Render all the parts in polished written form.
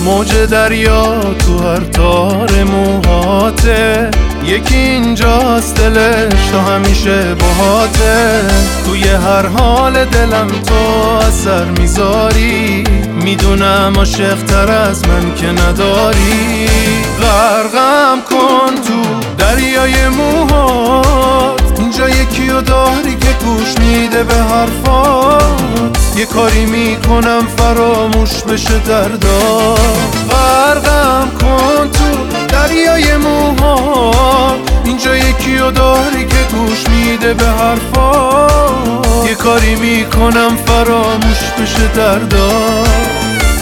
موج دریا تو هر تار موهاته، یکی اینجاست دلش تو همیشه باهاته. توی هر حال دلم تو اثر میذاری، میدونم عاشق‌تر از من که نداری. غرقم کن تو دریای موهات، اینجا یکیو داری که گوش میده به حرفات. یه کاری میکنم فراموش بشه دردات. غرقم کن تو دریای موهات، اینجا یکیو داری که گوش میده به حرفات. یه کاری میکنم فراموش بشه دردات.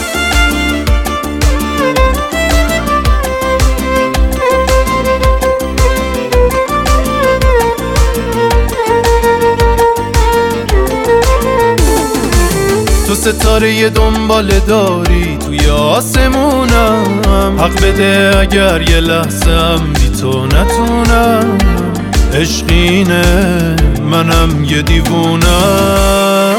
تو ستاره دنبال داری توی آسمونم، حق بده اگر یه لحظه هم بی تو نتونم. عشقینه منم یه دیوونم.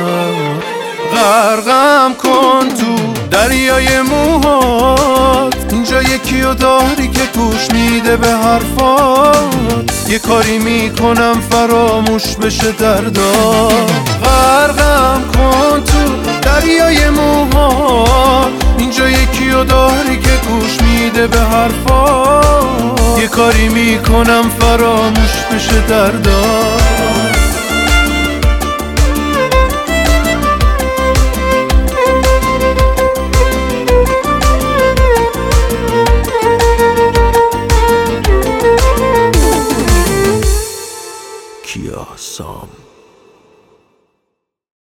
غرقم کن تو دریای موهات، اینجا یکیو داری که گوش میده به حرفات. یه کاری میکنم فراموش بشه دردات. غرقم کن تو دریای موهات، اینجا یکیو داری که گوش میده به حرفات. یه کاری میکنم فراموش بشه دردات. Kia Sam.